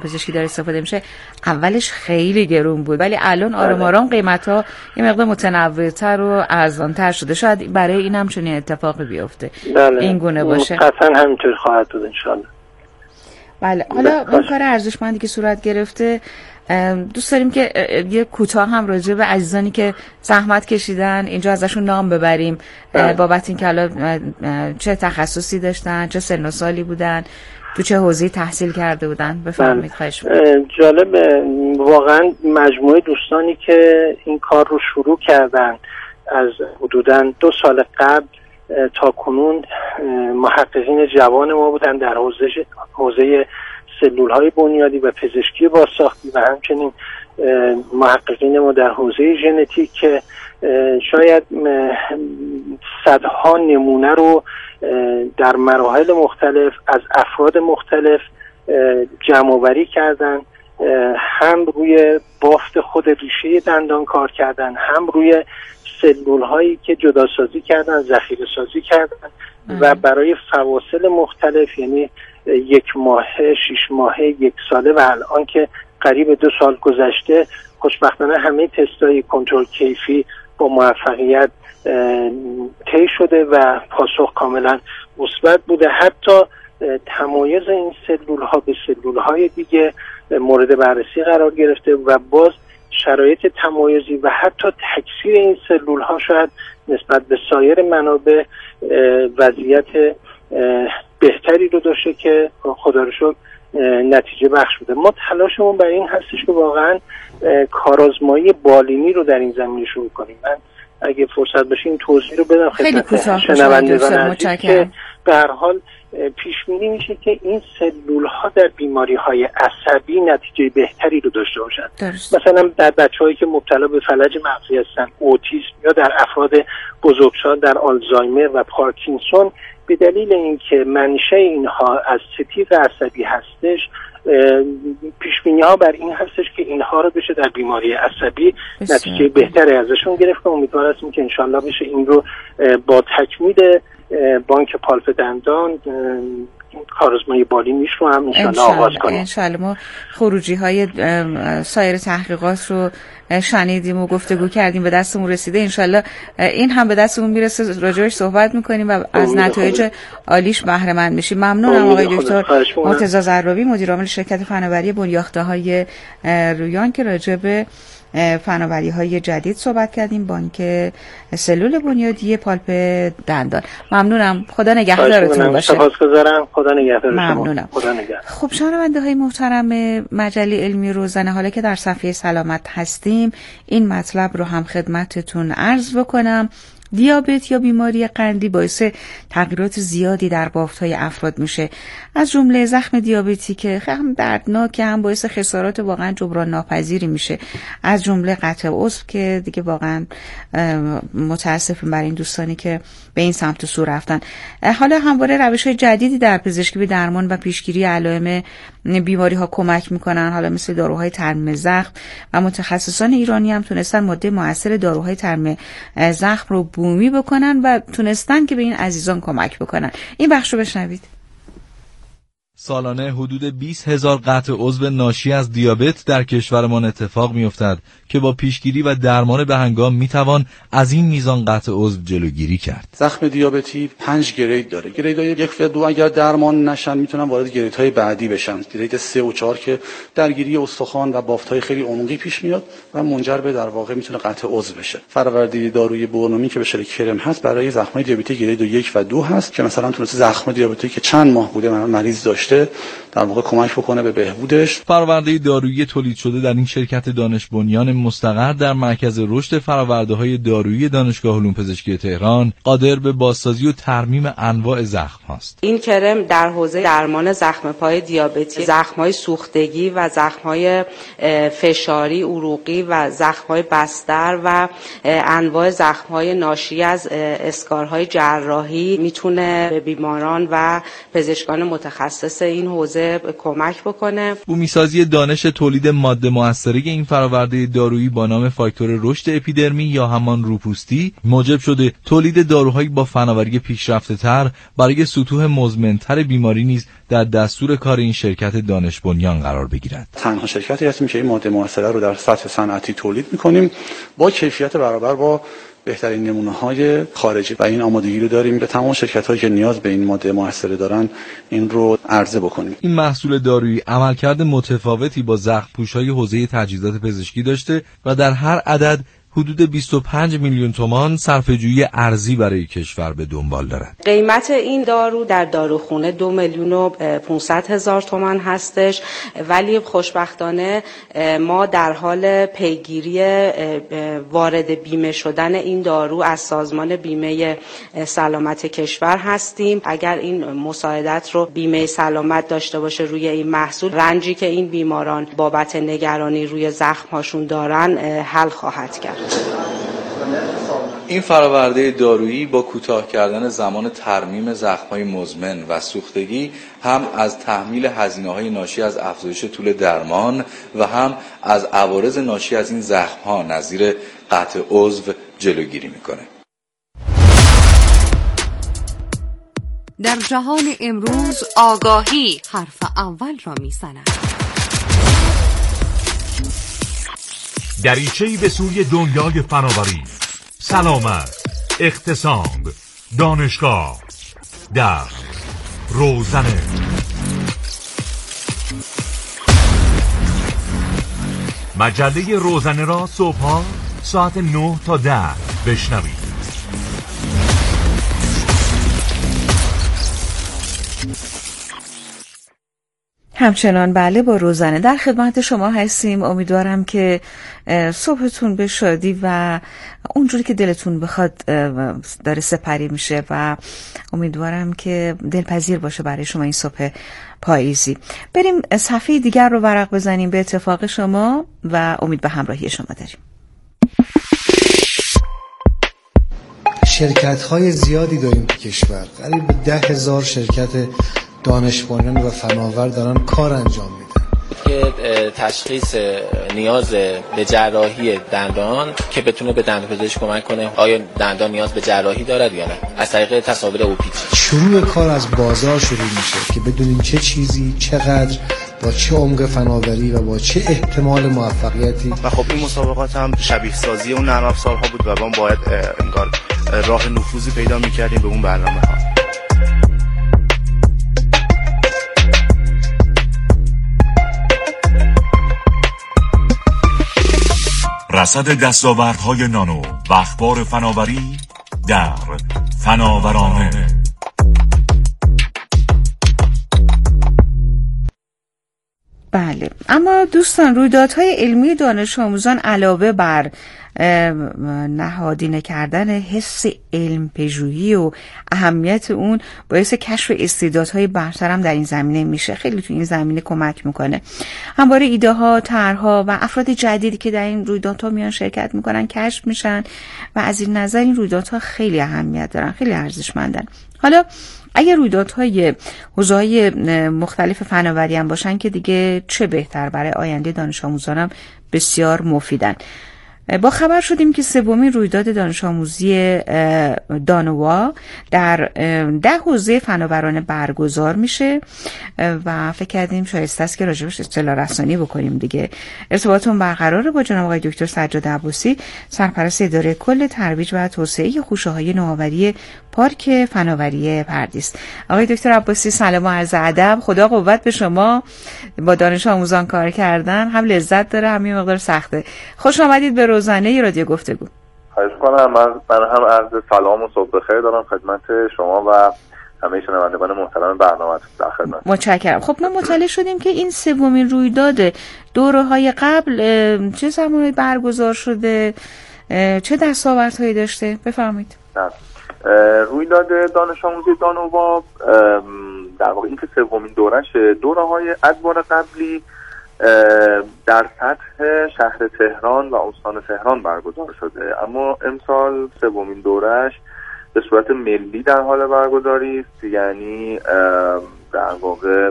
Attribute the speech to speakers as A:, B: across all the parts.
A: پزشکی داره استفاده میشه اولش خیلی گرون بود، ولی الان آرام آرام قیمت‌ها یه مقدار متنوع‌تر و ارزان‌تر شده. شاید برای این هم چنین اتفاقی بیفته. این گونه باشه.
B: قطعاً همینطور خواهد بود ان شاءالله.
A: بله، حالا اون کار ارزشمندی که صورت گرفته دوست داریم که یه کوتاه هم راجع به عزیزانی که زحمت کشیدن اینجا ازشون نام ببریم بابت اینکه حالا چه تخصصی داشتن، چه سن و سالی بودن، تو چه حوزه‌ای تحصیل کرده بودن. بفرمایید. خواهش می‌کنم.
B: جالب واقعا مجموعه دوستانی که این کار رو شروع کردن از حدوداً 2 سال قبل تا کنون محققین جوان ما بودن در حوزه سلول‌های بنیادی و پزشکی بازساختی و همچنین محققین ما در حوزه ژنتیک که شاید صدها نمونه رو در مراحل مختلف از افراد مختلف جمع‌آوری کردن، هم روی بافت خود ریشه دندان کار کردن، هم روی سلول‌هایی که جداسازی کردن، ذخیره سازی کردن و برای فواصل مختلف، یعنی 1 ماهه، 6 ماهه، 1 ساله و الان که قریب 2 سال گذشته خوشبختانه همه تست‌های کنترل کیفی با موفقیت طی شده و پاسخ کاملا مثبت بوده. حتی تمایز این سلول‌ها به سلول‌های دیگه مورد بررسی قرار گرفته و باز شرایط تمایزی و حتی تکثیر این سلول‌ها شاید نسبت به سایر منابع وضعیت بهتری رو داشته که خدا رو شکر نتیجه بخش بوده. ما تلاشمون برای این هستش که واقعا کارآزمایی بالینی رو در این زمینه شروع کنیم. من اگه فرصت بشه این توضیح رو بدم خدمت شنوندگان عزیز که به هر حال پیش بینی میشه که این سلول‌ها در بیماری‌های عصبی نتیجه بهتری رو داشته باشن. مثلا در بچه‌هایی که مبتلا به فلج مغزی هستن، اوتیسم، یا در افراد بزرگسال در آلزایمر و پارکینسون، به دلیل اینکه منشأ اینها از ستیق عصبی هستش، پیشبینی‌ها بر این هستش که اینها رو بشه در بیماری عصبی نتیجه بهتری ازشون گرفت. امیدوار هستیم که انشالله بشه این رو با تکمیل بانک پالپ دندان کارآزمایی بالینیش رو هم انشالله آغاز کنیم.
A: انشالله ما خروجی‌های سایر تحقیقات رو شنیدیم و گفتگو کردیم، به دستمون رسیده. انشالله این هم به دستمون میرسه، راجعش صحبت میکنیم و از نتایج عالیش بهره مند میشیم. ممنونم آقای دکتر مرتضی زراوی، مدیر عامل شرکت فناوری بنیاخته‌های رویان که راجع به فناوری‌های جدید صحبت کردیم، بانک سلول بنیادی پالپ دندان. ممنونم. خدا نگهدارتون باشه.
B: سپاسگزارم. خدا نگهدار شما.
A: ممنونم.
B: خدا نگهدار.
A: خب شنونده‌های محترم مجله علمی روزانه، حالا که در صفحه سلامت هستیم این مطلب رو هم خدمتتون عرض بکنم. دیابت یا بیماری قندی باعث تغییرات زیادی در بافت‌های افراد میشه، از جمله زخم دیابتی که هم دردناکه، هم باعث خسارات واقعا جبران ناپذیری میشه، از جمله قطع عضو که دیگه واقعا متاسفم برای این دوستانی که به این سمت و سو رفتن. حالا همواره روش‌های جدیدی در پزشکی به درمان و پیشگیری علائم بیماری‌ها کمک میکنن، حالا مثل داروهای ترمیم زخم، و متخصصان ایرانی هم تونستن ماده مؤثر داروهای ترمیم زخم رو بومی بکنن و تونستن که به این عزیزان کمک بکنن. این بخش رو بشنوید.
C: سالانه حدود 20,000 قطع عضو ناشی از دیابت در کشورمان اتفاق می‌افتد که با پیشگیری و درمان به هنگام میتوان از این میزان قطع عضو جلوگیری کرد.
D: زخم دیابتی 5 گرید داره. گریدهای 1 و 2 اگر درمان نشن میتونن وارد گریدهای بعدی بشن. گرید 3 و 4 که درگیری استخوان و بافت‌های خیلی عمقی پیش میاد و منجر به در واقع میتونه قطع عضو بشه. فراورده داروی برنومی که به شکل کرم هست برای زخم‌های دیابتی گرید 1 و 2 هست که مثلا تونسته زخم دیابتی که چند ماه بوده مریض داشته در واقع کمک بکنه به بهبودش.
C: فراورده دارویی تولید شده در این شرکت دانش بنیان مستقر در مرکز رشد فرآورده‌های دارویی دانشگاه علوم پزشکی تهران قادر به بازسازی و ترمیم انواع زخم است.
E: این کرم در حوزه درمان زخم پای دیابتی، زخم‌های سوختگی و زخم‌های فشاری عروقی و زخم‌های بستر و انواع زخم‌های ناشی از اسکارهای جراحی میتونه به بیماران و پزشکان متخصص متخصص این حوزه کمک بکنه.
C: بومیسازی دانش تولید ماده مؤثره این فراورده دارویی با نام فاکتور رشد اپیدرمی یا همان روپوستی موجب شده تولید داروهایی با فناوری پیشرفته‌تر برای سطوح مزمن‌تر بیماری نیز در دستور کار این شرکت دانش بنیان قرار بگیرد.
D: تنها شرکتی هستیم که این ماده مؤثره رو در سطح صنعتی تولید می‌کنیم با کیفیت برابر با بهترین نمونه‌های خارجی و این آمادگی رو داریم به تمام شرکت‌هایی که نیاز به این ماده مؤثره دارن این رو عرضه بکنیم.
C: این محصول دارویی عملکرد متفاوتی با زخم‌پوش‌های حوزه تجهیزات پزشکی داشته و در هر عدد حدود 25 میلیون تومان صرفه‌جویی ارزی برای کشور به دنبال دارد.
E: قیمت این دارو در داروخونه 2,500,000 تومان هستش، ولی خوشبختانه ما در حال پیگیری وارد بیمه شدن این دارو از سازمان بیمه سلامت کشور هستیم. اگر این مساعدت رو بیمه سلامت داشته باشه روی این محصول، رنجی که این بیماران بابت نگرانی روی زخم‌هاشون دارن حل خواهد کرد.
C: این فراورده دارویی با کوتاه کردن زمان ترمیم زخم‌های مزمن و سوختگی هم از تحمیل هزینه‌های ناشی از افزایش طول درمان و هم از عوارض ناشی از این زخم‌ها نظیر قطع عضو جلوگیری می‌کنه.
F: در جهان امروز آگاهی حرف اول را می‌زند.
G: دریچه‌ای به سوی دنیای فناوری، سلامت، اقتصاد، دانشگاه در روزنه. مجله روزنه را صبح‌ها ساعت 9 تا 10 بشنوید.
A: همچنان بله با روزنه در خدمت شما هستیم. امیدوارم که صبحتون به شادی و اونجوری که دلتون بخواد داره سپری میشه و امیدوارم که دلپذیر باشه برای شما این صبح پاییزی. بریم صفحه دیگر رو ورق بزنیم به اتفاق شما و امید به همراهی شما داریم.
H: شرکت‌های زیادی داریم تو کشور، قریب 10,000 شرکت دانش بنیان و فناور دارن کار انجام میدن
I: که تشخیص نیاز به جراحی دندان که بتونه به دندانپزشک کمک کنه آیا دندان نیاز به جراحی دارد یا نه از طریق تصاویر اوپیچ.
H: شروع کار از بازار شروع میشه که بدونیم چه چیزی چقدر با چه عمق فناوری و با چه احتمال موفقیتی.
J: و خب این مسابقات هم شبیه سازی اون نرم افزارها بود و ما باید انگار راه نفوذی پیدا میکردیم به اون برنامه‌ها.
G: رصد دستاوردهای نانو و اخبار فناوری در فناورانه.
A: بله، اما دوستان رویدادهای علمی دانش آموزان علاوه بر نهادینه کردن حس علم پژوهی و اهمیت اون باعث کشف استعدادهای برتر هم در این زمینه میشه. خیلی تو این زمینه کمک میکنه. همواره ایده ها، طرح‌ها و افراد جدیدی که در این رویدادها میان شرکت میکنن کشف میشن و از این نظر این رویدادها خیلی اهمیت دارن، خیلی ارزشمندن. حالا اگر رویدادهای حوزه‌های مختلف فناوری هم باشن که دیگه چه بهتر، برای آینده دانش آموزانم بسیار مفیدن. با خبر شدیم که سومین رویداد دانش آموزی دانوا در 10 حوزه فناورانه برگزار میشه و فکر کردیم شایسته است که راجبش اطلاع رسانی بکنیم دیگه. ارتباطمون برقراره با جناب آقای دکتر سجاد عباسی، سرپرست اداره کل ترویج و توسعه خوشه‌های نوآوری پارک فناوری پردیس. آقای دکتر عباسی سلام و عرض ادب. خدا قوت به شما. با دانش آموزان کار کردن هم لذت داره هم یه مقدار سخته. خوش آمدید به روزانه رادیو گفتگو.
K: خواهش کنم. من هم عرض سلام و صبح بخیر دارم خدمت شما و همه شنوندگان محترم برنامه‌تون در خدمت.
A: متشکرم. خب ما مطلع شدیم که این سومین رویداد دوره‌های قبل چه زمانی برگزار شده، چه دستاوردهایی داشته؟ بفرمایید.
K: رویداد دانش آموزی دانوا در واقع این که سومین دورشه. دوره‌های ادوار قبلی در سطح شهر تهران و استان تهران برگزار شده، اما امسال سومین دورش به صورت ملی در حال برگزاری است. یعنی در واقع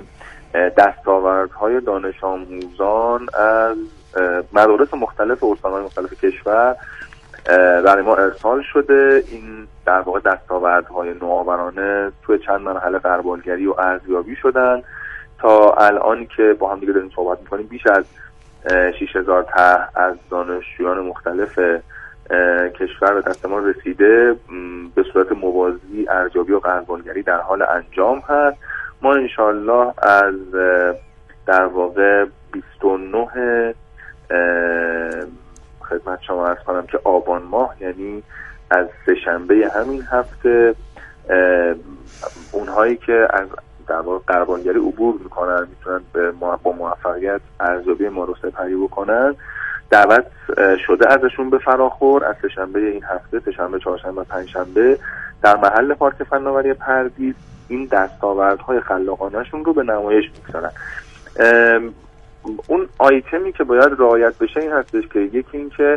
K: دستاوردهای دانش آموزان از مدارس مختلف و استان‌های مختلف کشور برای ما ارسال شده. این در واقع دستاوردهای نوآورانه توی چند مرحله غربالگری و ارزیابی شدن. تا الان که با هم دیگه داریم صحبت می‌کنیم بیش از 6000 طرح از دانشجویان مختلف کشور به دست ما رسیده. به صورت موازی ارزیابی و غربالگری در حال انجام هست. ما انشالله از در واقع 29 خدمت شما عرض کنم که آبان ماه، یعنی از سه‌شنبه همین هفته، اونهایی که از در واقع غربالگری عبور میکنن میتونن با موفقیت ارزیابی ما رو سپری بکنن. دعوت شده ازشون به فراخور از سه‌شنبه این هفته، سه‌شنبه، چهارشنبه و پنجشنبه در محل پارک فناوری پردیس این دستاوردهای خلاقانه‌شون رو به نمایش میگذارن. اون آیتمی که باید رعایت بشه این هستش که یکی این که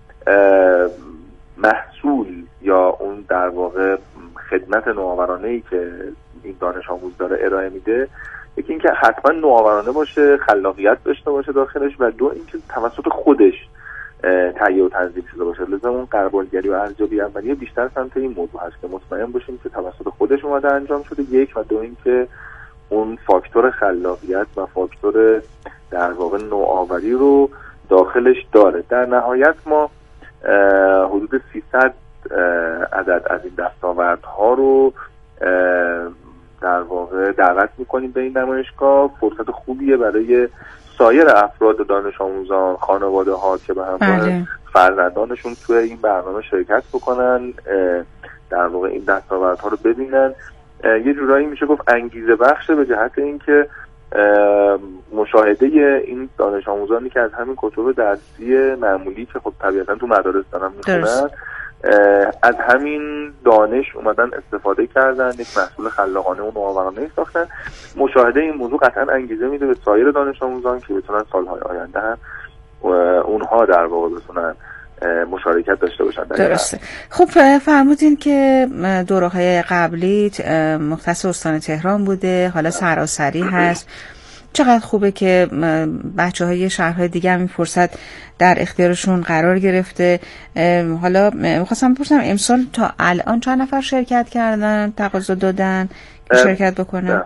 K: محصول یا اون در واقع خدمت نوآورانه‌ای که این دانش آموز داره ارائه میده، یکی این که حتما نوآورانه باشه، خلاقیت داشته باشه داخلش، و دو این که توسط خودش تهیه و تنظیم شده باشه. لذا اون غربالگری و ارزیابی اولیه بیشتر سمت این موضوع هست که مطمئن باشیم که توسط خودش اومده انجام شده، یک، و دو این که اون فاکتور خلاقیت و فاکتور در واقع نوآوری رو داخلش داره. در نهایت ما حدود 300 عدد از این دستاوردها رو در واقع دعوت میکنیم به این نمایشگاه. فرصت خوبیه برای سایر افراد دانش آموزان، خانواده ها که به همراه فرزندانشون توی این برنامه شرکت بکنن، در واقع این دستاوردها رو ببینن. یه جورایی میشه گفت انگیزه بخشه به جهت اینکه مشاهده این دانش آموزانی که از همین کتب درسی معمولی که خب طبیعتا تو مدارس دارن میخونن، از همین دانش اومدن استفاده کردن، یک محصول خلاقانه و نوآورانه ساختن. مشاهده این موضوع قطعا انگیزه میده به سایر دانش آموزان که بتونن سالهای آینده هم اونها در واقع بتونن مشارکت داشته باشن.
A: درسته. خب فرمودین که دوره‌های قبلی مختص استان تهران بوده، حالا سراسری هست. چقدر خوبه که بچه‌های شهرهای دیگه هم این فرصت در اختیارشون قرار گرفته. حالا می‌خواستم بپرسم امسال تا الان چند نفر شرکت کردن، تقاضا دادن که شرکت بکنن؟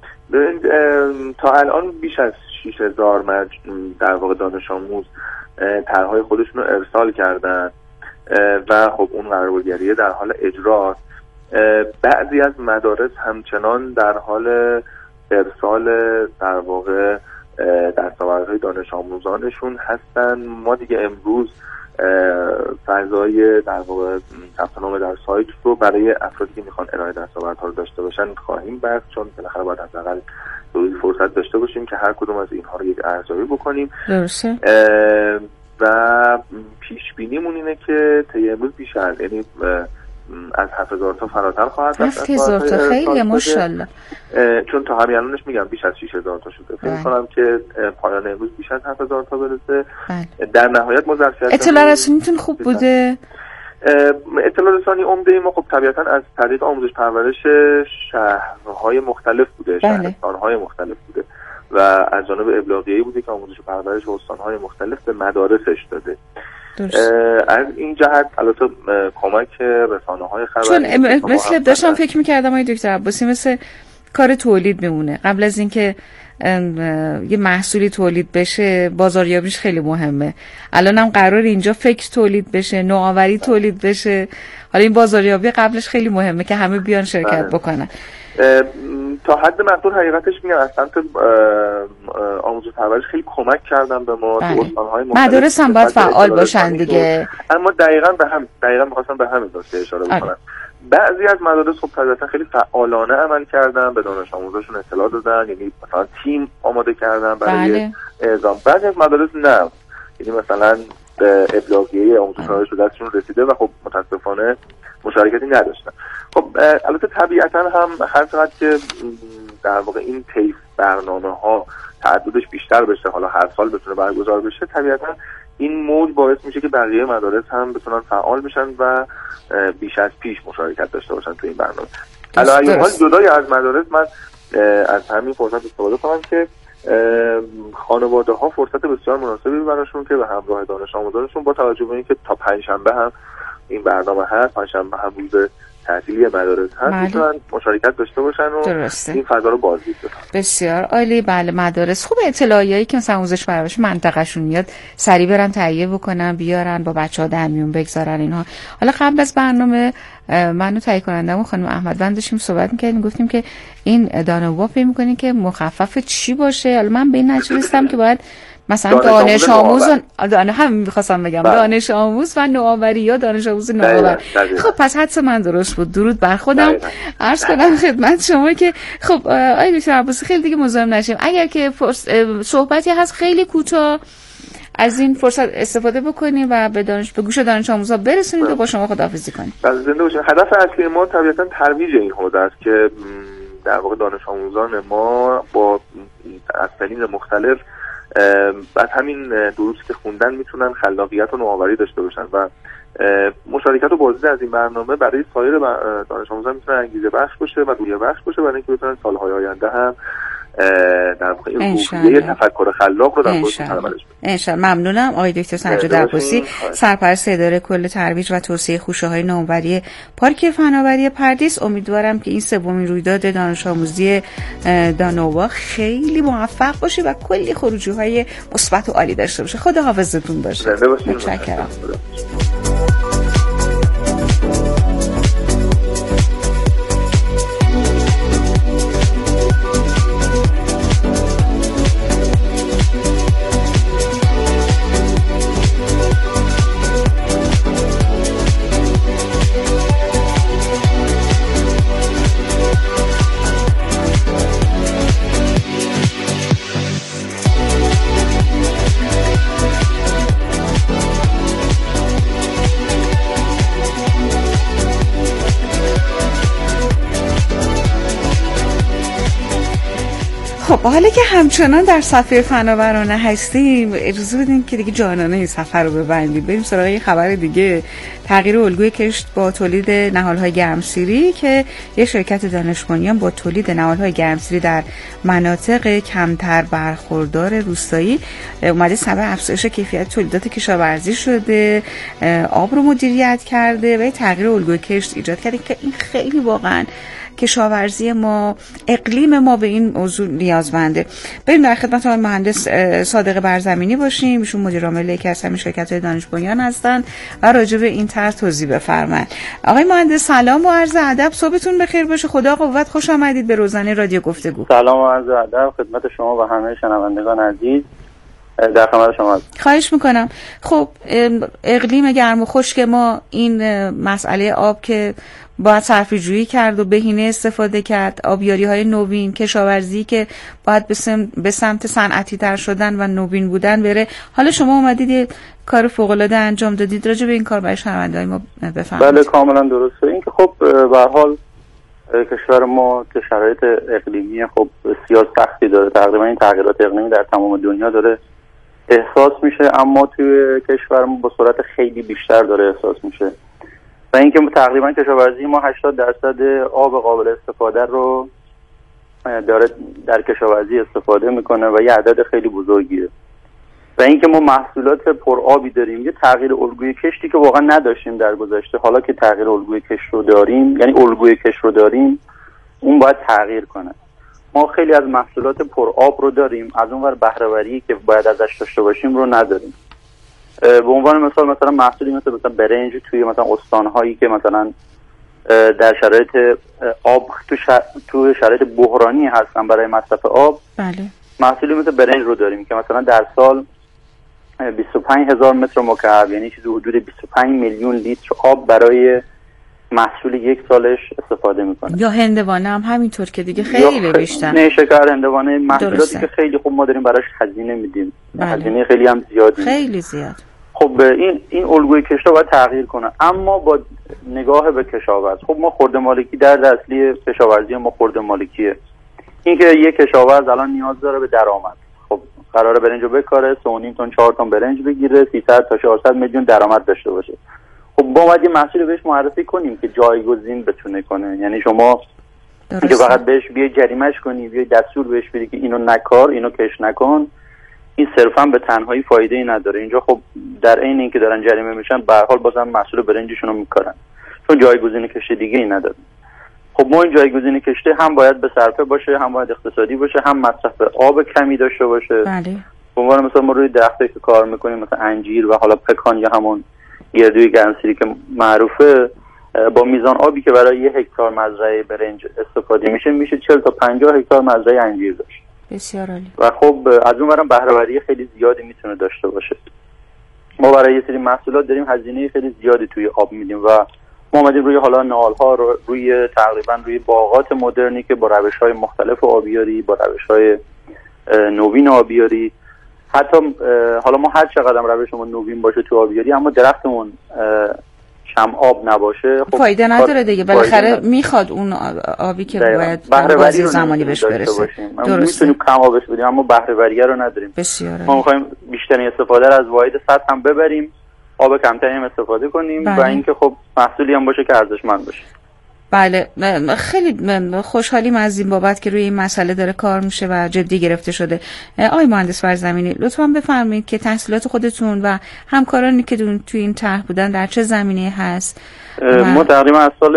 K: تا الان بیش از 6000 در واقع دانش آموز طرح‌های خودشون رو ارسال کردن و خب اون قراردادگری در حال اجراست. بعضی از مدارس همچنان در حال ارسال در واقع دستاوردهای دانش آموزانشون هستن. ما دیگه امروز فضای در واقع ثبت نام در سایت رو برای افرادی که میخوان ارائه دستاوردها رو داشته باشن خواهیم بست، چون بالاخره باید حداقل روزی فرصت داشته باشیم که هر کدوم از اینها رو یک ارزیابی بکنیم.
A: درسته.
K: و پیش بینیمون اینه که تا امروز بیشتر، یعنی از 7000 تا فراتر خواهد رفت.
A: 7000 تا خیلی ماشاءالله.
K: چون تا همین الانش میگم بیش از 6000 تا شده. فکر می‌کنم که پایان امروز بیش از 7000 تا برسه. در نهایت ما ظرفیت
A: اطلاع رسانیتون خوب بوده؟
K: اطلاع رسانی عمده ما خب طبیعتا از طریق آموزش پرورش شهرهای مختلف بوده، شهرستان‌های مختلف بوده و از جانب ابلاغیه‌ای بوده که آموزش پرورش استان‌های مختلف به مدارسش داده. از این جهت البته کمک رسانه‌های خبری،
A: چون مثل داشتم فکر می‌کردم آقای دکتر عباسی مثل کار تولید میمونه. قبل از اینکه یه محصولی تولید بشه بازاریابیش خیلی مهمه. الانم قرار اینجا فکر تولید بشه، نوآوری تولید بشه. حالا این بازاریابی قبلش خیلی مهمه که همه بیان شرکت بکنن.
K: تا حد مقدور حقیقتش میگم از سمت آموزش پرورش خیلی کمک کردن به ما. تو استان‌های مختلف
A: مدارس هم باید فعال باشن دیگه.
K: اما دقیقاً می‌خواستم به همین نکته اشاره بکنم. بعضی از مدارس خب طبیعتا خیلی فعالانه عمل کردن، به دانش آموزاشون اطلاع دادن، یعنی مثلا تیم آماده کردن برای اعزام. بعضی از مدارس نه، یعنی مثلا ابلاغیه آموزش پرورش به دستشون رسیده و خب متاسفانه مشارکتی نداشتن. خب البته طبیعتا هم هر چقدر که در واقع این طیف برنامه‌ها تعددش بیشتر بشه، حالا هر سال بتونه برگزار بشه، طبیعتا این موج باعث میشه که بقیه مدارس هم بتونن فعال بشن و بیش از پیش مشارکت داشته باشن تو این برنامه. علاوه بر جدای از مدارس، من از همین فرصت استفاده کنم که خانواده ها فرصت بسیار مناسبی براشون که به همراه دانش آموزانشون با توجه به اینکه تا پنجشنبه هم این برنامه هست، پنجشنبه هم روز تعطیلی مدارس هست، میتونن مشارکت داشته باشن و
A: درسته.
K: این فضا رو بازدید بکنن.
A: بسیار عالی. بله مدارس خوب اطلاعیه‌ای که مثلا آموزش پرورش منطقه‌شون میاد سریع برن تهیه بکنن بیارن با بچه‌ها در میون بگذارن اینها. حالا قبل از برنامه منو تهیه کنندمون خانم احمدوند داشتیم صحبت می‌کردیم، گفتیم که این دانش‌آموزا فکر می‌کنین که مخفف چی باشه؟ حالا من به این نتیجه رسیدم که باید مثلا دانش آموز هم می‌خواستم بگم دانش آموز و نوآوری یا دانش آموز نوآور. خب پس حدس من درست بود. درود بر خودم عرض کنم خدمت شما که خب آقای دکتر عباسی خیلی دیگه مزاحم نشیم، اگر که صحبتی هست خیلی کوتاه از این فرصت استفاده بکنیم و به گوش دانش آموزا برسونیم و با شما خداحافظی کنیم.
K: زنده باشین. هدف اصلی ما طبیعتاً ترویج این حوزه است که در واقع دانش آموزان ما با اسالیب مختلف بعد همین دروسی که خوندن میتونن خلاقیت و نوآوری داشته باشن و مشارکت و بازدید از این برنامه برای سایر دانش آموزان میتونه انگیزه بخش باشه و روحیه بخش باشه برای اینکه بتونن سالهای آینده هم در واقع این روحیه تفکر خلاق رو در خودشون تربیت کنن.
A: انشالله. ممنونم آقای دکتر سجاد عباسی، سرپرست اداره کل ترویج و توسعه خوشه‌های نوآوری پارک فناوری پردیس. امیدوارم که این سومین رویداد دانش آموزی دانووا خیلی موفق باشه و کلی خروجی‌های مثبت و عالی داشته باشه. خدا حافظتون باشه. متشکرم. خب حالا که همچنان در صفحه فناورانه هستیم، اجازه بدیم که دیگه جانانه این سفر رو ببندیم، بریم سراغ یه خبر دیگه. تغییر الگوی کشت با تولید نهال‌های گرمسیری که یه شرکت دانش بنیان با تولید نهال‌های گرمسیری در مناطق کمتر برخوردار روستایی اومده سبب افزایش کیفیت تولیدات کشاورزی شده، آب رو مدیریت کرده و تغییر الگوی کشت ایجاد کرده که این خیلی واقعاً کشاورزی ما، اقلیم ما به این موضوع نیازمنده. بریم در خدمت آقای مهندس صادق برزمینی باشیم. ایشون مدیر عامل یکی از همین شرکت‌های دانش بنیان هستن و راجع به این طرح توضیح بفرمایید. آقای مهندس سلام و عرض ادب، صبحتون بخیر باشه. خدا قوت، خوش آمدید به روزانه رادیو گفتگو.
L: سلام و عرض ادب خدمت شما و همه شنوندگان عزیز. در خدمت شما هستم. خواهش
A: میکنم. خب اقلیم گرم و خشک ما، این مسئله آب که باید صرفه‌جویی کرد و بهینه استفاده کرد، آبیاری‌های نوین، کشاورزی که باید به سمت صنعتی تر شدن و نوین بودن بره. حالا شما اومدید یه کار فوق‌العاده انجام دادید، راجع به این کار برای شنونده‌های ما بفرمایید.
L: بله کاملا درسته. این که خب به هر حال کشور ما که شرایط اقلیمی خب بسیار سختی داره، تقریبا این تغییرات اقلیمی در تمام دنیا داره احساس میشه، اما توی کشور ما با سرعت خیلی بیشتر داره احساس میشه و اینکه تقریبا کشاورزی ما 80% آب قابل استفاده رو داره در کشاورزی استفاده میکنه و یه عدد خیلی بزرگیه و اینکه ما محصولات پرآبی داریم، یه تغییر الگوی کشتی که واقعا نداشتیم در گذشته، حالا که تغییر الگوی کشت رو داریم، یعنی الگوی کشت رو داریم، اون باید تغییر کنه. ما خیلی از محصولات پرآب رو داریم، از اون ور بهره‌وری که باید ازش داشته باشیم رو نداریم. به عنوان مثلا محصولی مثلا برنج توی مثلا استان‌هایی که مثلا در شرایط آب تو شرایط بحرانی هستن برای مصرف آب،
A: بله،
L: محصولی مثل برنج رو داریم که مثلا در سال 25,000 متر مکعب، یعنی چیزی حدود 25 میلیون لیتر آب برای محصول یک سالش استفاده میکنه.
A: یا هندوانه هم همینطور که دیگه خیلی بیشتر.
L: نه شکر هندوانه محصولاتی که خیلی خوب ما داریم براش هزینه میدیم. بله. هزینه خیلی هم زیادی.
A: خیلی زیاد.
L: خب این الگوی کشت رو باید تغییر کنه، اما با نگاه به کشاورز. خب ما خرده مالکی در اصلی کشاورزی ما خرده مالکیه. اینکه یک کشاورز الان نیاز داره به درآمد. خب قراره برنجو بکاره، 3.5 تن 4 تن برنج بگیره، 300 تا 400 میلیون درآمد داشته باشه. خب با باید یه محصول بهش معرفی کنیم که جایگزین بتونه کنه. یعنی شما که فقط بهش بیای جریمه‌اش کنی، بیای دستور بهش بدی که اینو نکار، اینو کش نکن، این صرفا به تنهایی فایده‌ای نداره. اینجا خب در عین اینکه دارن جریمه میشن به هر حال بازم مسئول برنجشون رو میکارن، چون جایگزین کشته دیگه ای نداره. خب ما این جایگزین کشته هم باید به صرفه باشه، هم باید اقتصادی باشه، هم مصرف آب کمی داشته باشه.
A: بله.
L: به عنوان مثلا ما روی درختی که کار میکنیم مثلا انجیر و حالا پکان یا همون گردوی گرمسیری که معروفه، با میزان آبی که برای 1 هکتار مزرعه برنج استفاده میشه 40 تا 50 هکتار مزرعه انجیر داشت.
A: بسیار عالی.
L: و خب از اون برم بهره وری خیلی زیادی میتونه داشته باشه. ما برای یه سری محصولات داریم هزینه خیلی زیادی توی آب میدیم و ما اومدیم روی حالا نهال‌ها روی تقریبا روی باغات مدرنی که با روش‌های مختلف آبیاری، با روش‌های نوین آبیاری، حتی حالا ما هر چقدر روشمون نوین باشه تو آبیاری اما درختمون کم آب نباشه خب
A: فایده نداره دیگه، بالاخره میخواد اون آبی که باید بازی زمانی بهش برسه.
L: درسته. میتونیم کم آبش بدیم اما بهره وری رو نداریم.
A: بسیاره.
L: ما میخوایم بیشترین استفاده رو از واحد سطح هم ببریم، آب کمتری هم استفاده کنیم و اینکه خب محصولی هم باشه که ارزشمند باشه.
A: بله، خیلی خوشحالیم از این بابت که روی این مسئله داره کار میشه و جدی گرفته شده. آقای مهندس فرزمینی لطفاً بفرمایید که تحصیلات خودتون و همکارانی که توی این طرح بودن در چه زمینه هست؟
L: ما تقریبا از سال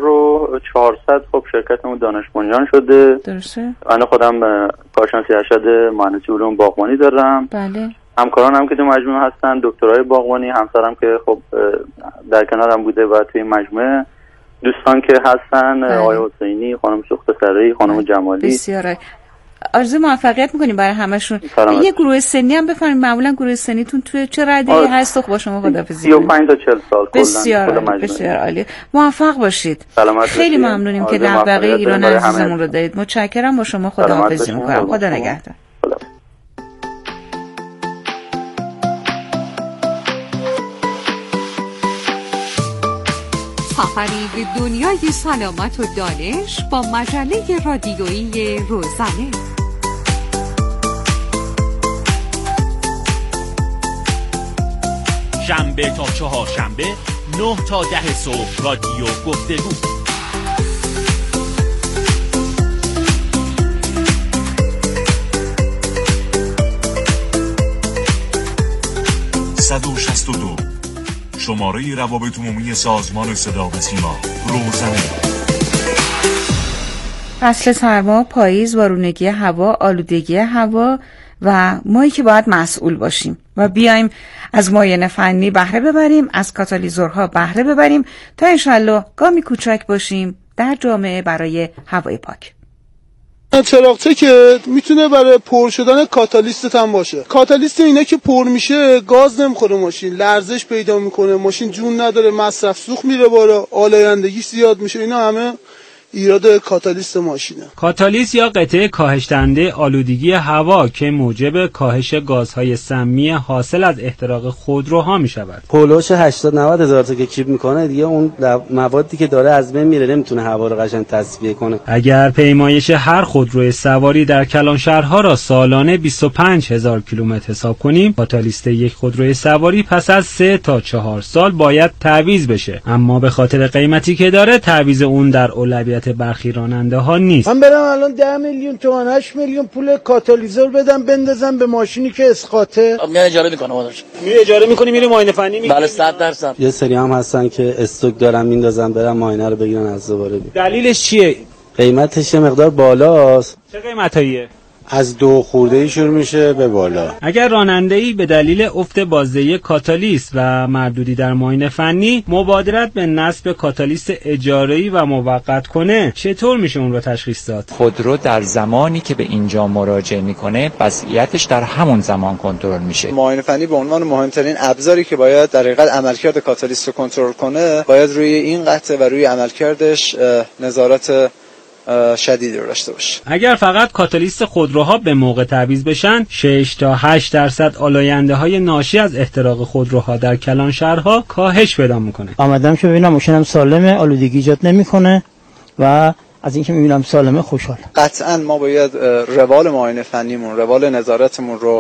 L: 1400 خب شرکتمون دانش بنیان شده.
A: درسته.
L: من خودم کارشناسی ارشد مهندسی علوم باغبانی دارم.
A: بله.
L: همکاران هم که تو مجموعه هستن دکترای باغبانی، همسرم که خب در کنارم بوده و توی مجموعه دوستان که هستن، آقای حسینی، خانم سخت‌سرایی، خانم جمالی.
A: بسیار آرزوی موفقیت میکنیم برای همشون. یه گروه سنی هم بفرمایید، معمولا گروه سنیتون توی چه رده‌ای هست و با شما خداحافظی
L: 35 تا 40 سال کلا.
A: بسیار عالی. موفق باشید. خیلی ممنونیم که دغدغه ایران عزیزمون رو دادید. متشکرم. با شما خداحافظی میکنم. خدا نگهدار.
F: سفری به دنیای سلامت و دانش با مجله رادیویی روزنه.
M: شنبه تا چهارشنبه 9 تا 10 صبح رادیو گفتگو.
G: شماره روابط عمومی سازمان صدا و سیما روزنه.
A: فصل سرما، پاییز، وارونگی هوا، آلودگی هوا و مایی که باید مسئول باشیم و بیایم از معاینه فنی بهره ببریم، از کاتالیزورها بهره ببریم تا انشالله گامی کوچک باشیم در جامعه برای هوای پاک.
N: چراغچه که میتونه برای پر شدن کاتالیست هم باشه. کاتالیست اینه که پر میشه گاز نمیخوره ماشین، لرزش پیدا میکنه، ماشین جون نداره، مصرف سوخت میره بالا، آلایندگی زیاد میشه. اینا همه ایراد کاتالیست ماشینه.
O: کاتالیست یا قطعه کاهش دهنده آلودگی هوا که موجب کاهش گازهای سمی حاصل از احتراق خودروها میشود.
P: پولوش 80-90 هزار تا که کیپ میکنه دیگه اون موادی که داره از بین میره، نمیتونه هوا رو قشنگ تصفیه کنه.
O: اگر پیمایش هر خودروی سواری در کلانشهرها را سالانه 25,000 کیلومتر حساب کنیم، کاتالیست یک خودروی سواری پس از 3 تا 4 سال باید تعویض بشه، اما به خاطر قیمتی که داره تعویض اون در اولویت برخی راننده ها نیست.
N: من برم الان 10 میلیون تومان 8 میلیون پول کاتالیزور بدم بندازم به ماشینی که اسقاطه.
Q: میاد اجاره میکنه مادرش.
N: میره اجاره میکنی میره معاینه فنی میگیری.
Q: بله 100%.
P: یه سری هم هستن که استوک دارن میندازن برن معاینه رو بگیرن از دوباره.
O: دلیلش چیه؟
P: قیمتش یه مقدار بالاست.
O: چه قیمتاییه؟
P: از 2 خورده شروع میشه به بالا.
O: اگر راننده‌ای به دلیل افت بازدهی کاتالیست و مردودی در معاینه فنی مبادرت به نصب کاتالیست اجاره‌ای و موقت کنه، چطور میشه اون رو تشخیص داد؟
R: خودرو در زمانی که به اینجا مراجعه میکنه وضعیتش در همون زمان کنترل میشه.
S: معاینه فنی به عنوان مهمترین ابزاری که باید در حقیقت عملکرد کاتالیست رو کنترل کنه، باید روی این قطعه و روی عملکردش نظارت شدیدی رو داشته باشه.
O: اگر فقط کاتالیست خودروها به موقع تعویض بشن، 6 تا 8% آلاینده های ناشی از احتراق خودروها در کلانشهرها کاهش پیدا میکنه.
T: آمدم که ببینم ماشینم سالمه، آلودگی ایجاد نمیکنه و از اینکه میبینم سالمه خوشحالم.
S: قطعاً ما باید روال معاینه فنیمون، روال نظارتمون رو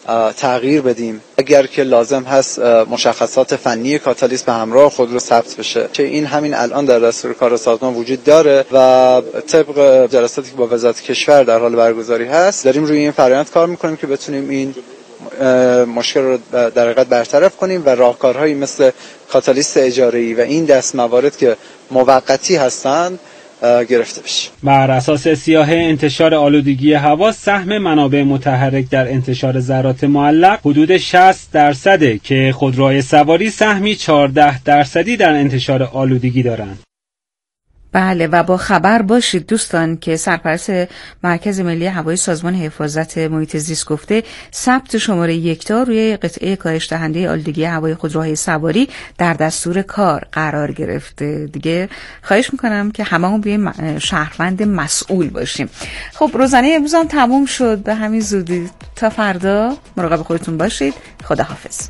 S: تغییر بدیم. اگر که لازم هست مشخصات فنی کاتالیست به همراه خودرو ثبت بشه که این همین الان در دستور کار سازمان وجود داره و طبق جلساتی که با وزارت کشور در حال برگزاری هست داریم روی این فرآیند کار میکنیم که بتونیم این مشکل رو در حقیقت برطرف کنیم و راهکارهایی مثل کاتالیست اجاره‌ای و این دست موارد که موقتی هستند گرفته بشه.
O: بر اساس سیاح انتشار آلودگی هوا، سهم منابع متحرک در انتشار ذرات معلق حدود 60% که خودروهای سواری سهمی 14% در انتشار آلودگی دارند.
A: بله و با خبر باشید دوستان که سرپرست مرکز ملی هوایی سازمان حفاظت محیط زیست گفته ثبت شماره 1 روی قطعه کاهش دهنده آلودگی هوای خودروهای سواری در دستور کار قرار گرفته. دیگه خواهش میکنم که هممون بیایم شهروند مسئول باشیم. خب روزانه امروز هم تموم شد به همین زودی. تا فردا مراقب خودتون باشید. خداحافظ.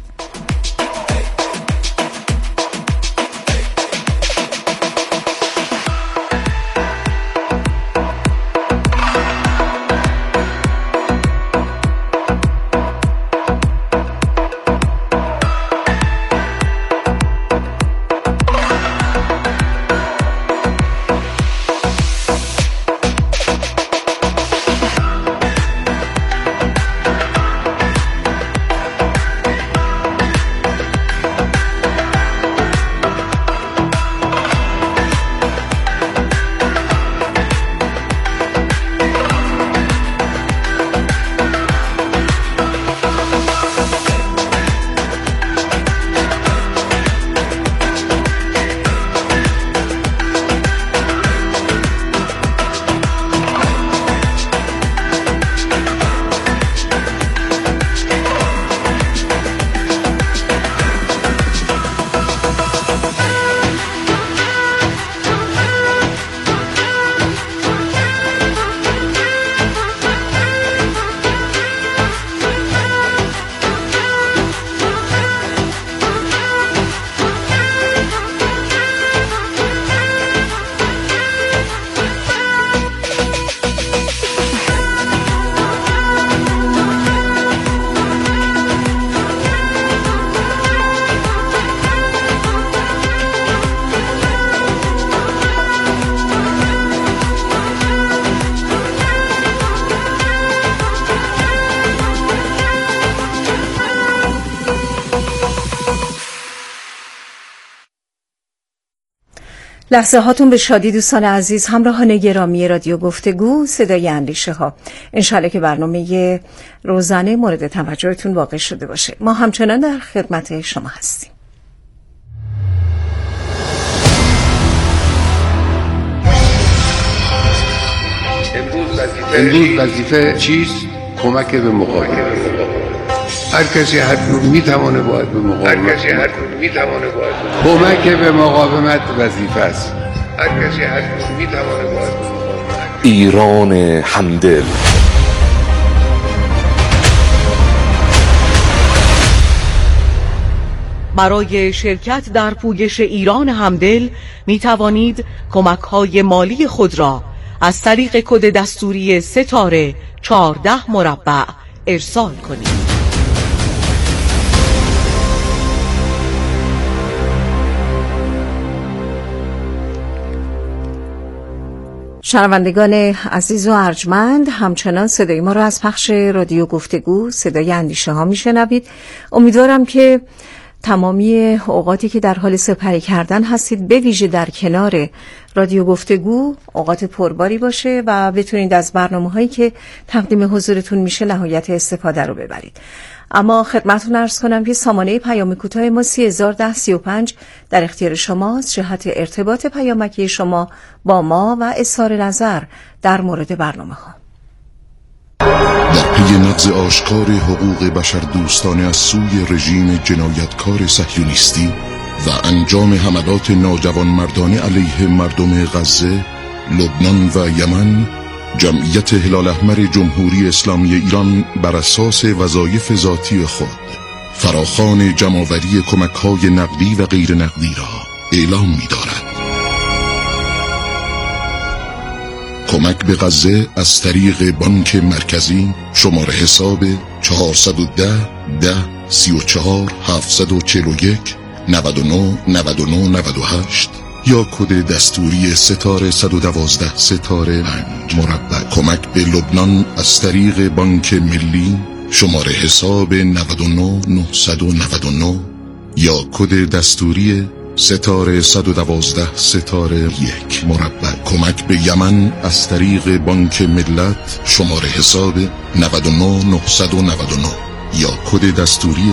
Q: لحظه هاتون به شادی دوستان عزیز، همراهان گرامی رادیو گفتگو صدای اندیشه ها. انشالله که برنامه روزانه مورد توجهتون واقع شده باشه. ما همچنان در خدمت شما هستیم.
U: امروز وظیفه چیست؟ کمک به مقاومت. هر کسی حتما میتونه باید به مقاومت کمک به مقاومت وظیفه است. هر کسی حتما میتونه باید به مقاومت.
V: ایران همدل.
W: برای شرکت در پویش ایران همدل می توانید کمک‌های مالی خود را از طریق کد دستوری ستاره 14 مربع ارسال کنید.
Q: شنوندگان عزیز و ارجمند، همچنان صدای ما را از پخش رادیو گفتگو صدای اندیشه ها میشنوید. امیدوارم که تمامی اوقاتی که در حال سپری کردن هستید، به ویژه در کنار رادیو گفتگو، اوقات پرباری باشه و بتونید از برنامه‌هایی که تقدیم حضورتون میشه نهایت استفاده رو ببرید. اما خدمتتون عرض کنم که سامانه پیام کوتاه ما 301035 در اختیار شماست، جهت ارتباط پیامکی شما با ما و اظهار نظر در مورد برنامه‌ها.
X: در پی نقض آشکار حقوق بشر دوستانه از سوی رژیم جنایتکار صهیونیستی و انجام حملات ناجوانمردانه علیه مردم غزه، لبنان و یمن، جمعیت هلال احمر جمهوری اسلامی ایران بر اساس وظایف ذاتی خود فراخوان جمع‌آوری کمک‌های نقدی و غیر نقدی را اعلام می‌دارد. کمک به غزه از طریق بانک مرکزی شماره حساب 410 10 34 741 99 99 98 یا کد دستوری ستاره 112 ستاره 5 مربع. کمک به لبنان از طریق بانک ملی شماره حساب 99 999 یا کد دستوری ستاره 112 ستاره 1 مربع. کمک به یمن از طریق بانک ملت شماره حساب 99 999 یا کد دستوری